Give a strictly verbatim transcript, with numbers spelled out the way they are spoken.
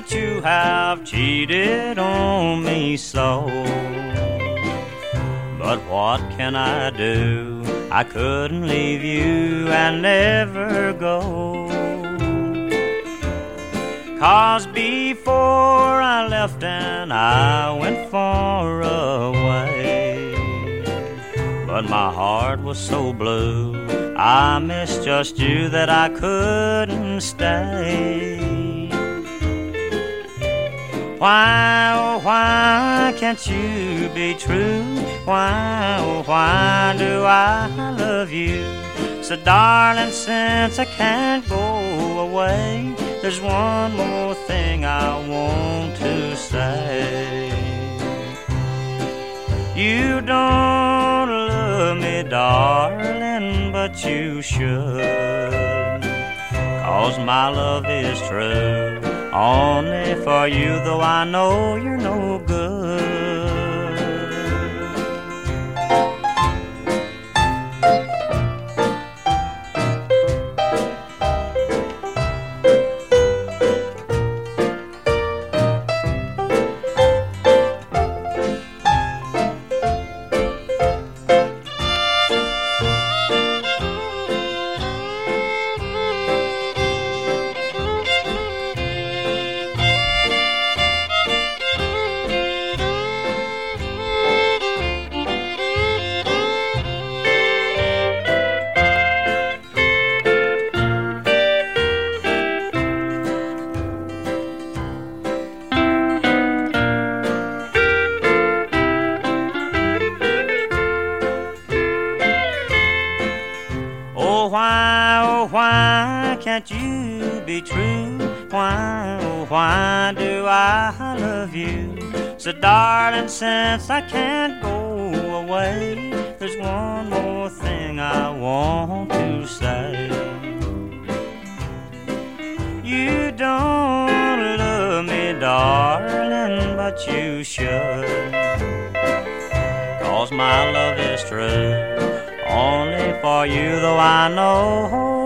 that you have cheated on me so. But what can I do? I couldn't leave you and never go. 'Cause before I left and I went far away, but my heart was so blue, I missed just you that I couldn't stay. Why, oh, why can't you be true? Why, oh, why do I love you? So darling, since I can't go away, there's one more thing I want to say. You don't love me, darling, but you should, 'cause my love is true, only for you, though I know you're no good. Why, oh, why can't you be true? Why, oh, why do I love you? So darling, since I can't go away, there's one more thing I want to say. You don't love me, darling, but you should, 'cause my love is true, only for you, though I know